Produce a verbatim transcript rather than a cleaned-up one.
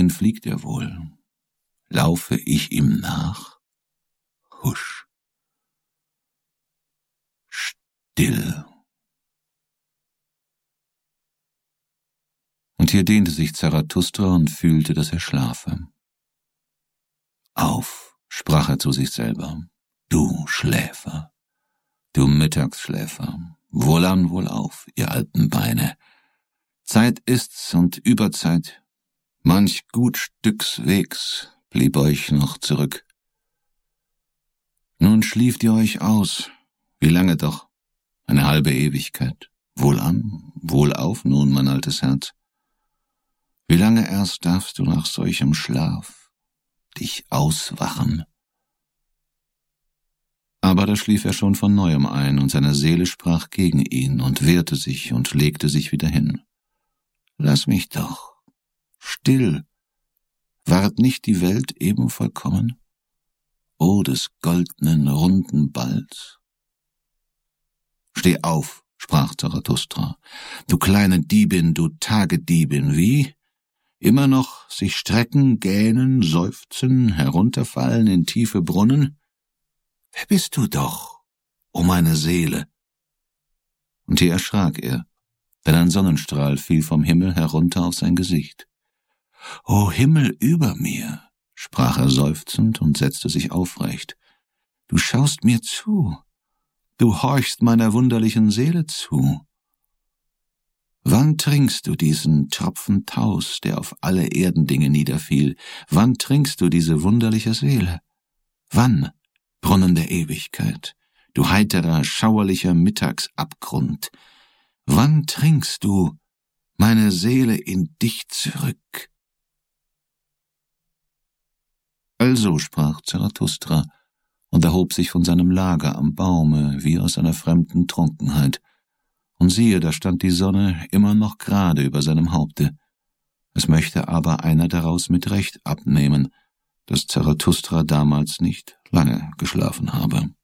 Wohin fliegt er wohl? Laufe ich ihm nach? Husch. Still. Und hier dehnte sich Zarathustra und fühlte, dass er schlafe. Auf, sprach er zu sich selber, du Schläfer, du Mittagsschläfer, wohlan, wohlauf, ihr alten Beine. Zeit ist's und Überzeit, manch gut Stücks Wegs blieb euch noch zurück. Nun schlieft ihr euch aus, wie lange doch, eine halbe Ewigkeit. Wohlan, wohlauf nun, mein altes Herz. Wie lange erst darfst du nach solchem Schlaf dich auswachen? Aber da schlief er schon von neuem ein, und seine Seele sprach gegen ihn und wehrte sich und legte sich wieder hin. Lass mich doch. Still. Ward nicht die Welt eben vollkommen? O des goldenen, runden Balls. Steh auf, sprach Zarathustra, du kleine Diebin, du Tagediebin, wie? Immer noch sich strecken, gähnen, seufzen, herunterfallen in tiefe Brunnen? Wer bist du doch, o meine Seele? Und hier erschrak er, denn ein Sonnenstrahl fiel vom Himmel herunter auf sein Gesicht. »O Himmel über mir«, sprach er seufzend und setzte sich aufrecht, »du schaust mir zu, du horchst meiner wunderlichen Seele zu. Wann trinkst du diesen Tropfen Taus, der auf alle Erdendinge niederfiel? Wann trinkst du diese wunderliche Seele? Wann, Brunnen der Ewigkeit, du heiterer, schauerlicher Mittagsabgrund? Wann trinkst du meine Seele in dich zurück?« Also sprach Zarathustra und erhob sich von seinem Lager am Baume wie aus einer fremden Trunkenheit. Und siehe, da stand die Sonne immer noch gerade über seinem Haupte. Es möchte aber einer daraus mit Recht abnehmen, dass Zarathustra damals nicht lange geschlafen habe.